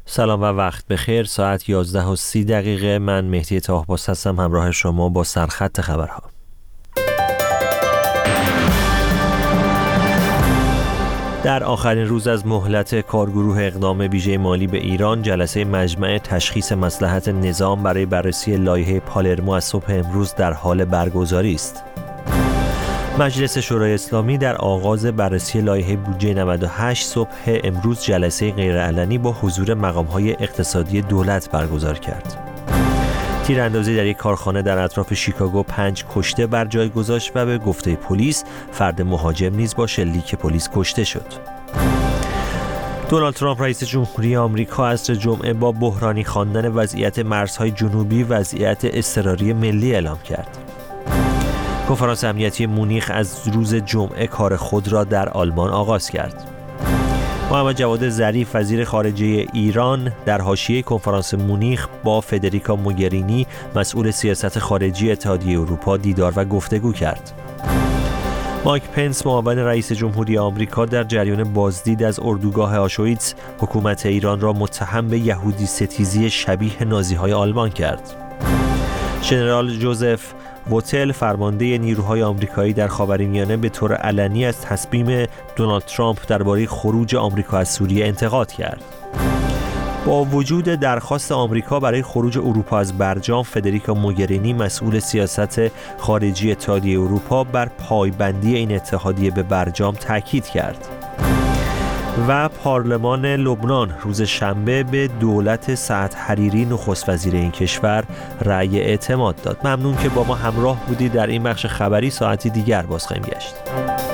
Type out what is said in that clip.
سلام و وقت بخیر. ساعت 11:30 من مهدی طاهباس هستم همراه شما با سرخط خبرها. در آخرین روز از مهلت کارگروه اقدام ویژه مالی به ایران، جلسه مجمع تشخیص مصلحت نظام برای بررسی لایحه پالرمو از صبح امروز در حال برگزاری است. مجلس شورای اسلامی در آغاز بررسی لایحه بودجه 98 صبح امروز جلسه غیرعلنی با حضور مقام‌های اقتصادی دولت برگزار کرد. تیراندازی در یک کارخانه در اطراف شیکاگو 5 کشته بر جای گذاشت و به گفته پلیس فرد مهاجم نیز با شلیک پلیس کشته شد. دونالد ترامپ رئیس جمهوری آمریکا عصر جمعه با بحرانی خواندن وضعیت مرزهای جنوبی وضعیت اضطراری ملی اعلام کرد. کنفرانس امنیتی مونیخ از روز جمعه کار خود را در آلمان آغاز کرد. محمد جواد ظریف وزیر خارجه ایران در حاشیه کنفرانس مونیخ با فدریکا موگرینی مسئول سیاست خارجی اتحادیه اروپا دیدار و گفتگو کرد. مایک پنس معاون رئیس جمهوری آمریکا در جریان بازدید از اردوگاه آشویتس حکومت ایران را متهم به یهودی ستیزی شبیه نازی‌های آلمان کرد. ژنرال جوزف ووتل فرمانده نیروهای آمریکایی در خاورمیانه به طور علنی از تصمیم دونالد ترامپ درباره خروج آمریکا از سوریه انتقاد کرد. با وجود درخواست آمریکا برای خروج اروپا از برجام، فدریکا موگرینی مسئول سیاست خارجی اتحادیه اروپا بر پایبندی این اتحادیه به برجام تاکید کرد. و پارلمان لبنان روز شنبه به دولت سعد حریری نخست وزیر این کشور رأی اعتماد داد. ممنون که با ما همراه بودید. در این بخش خبری ساعتی دیگر باز خواهیم گشت.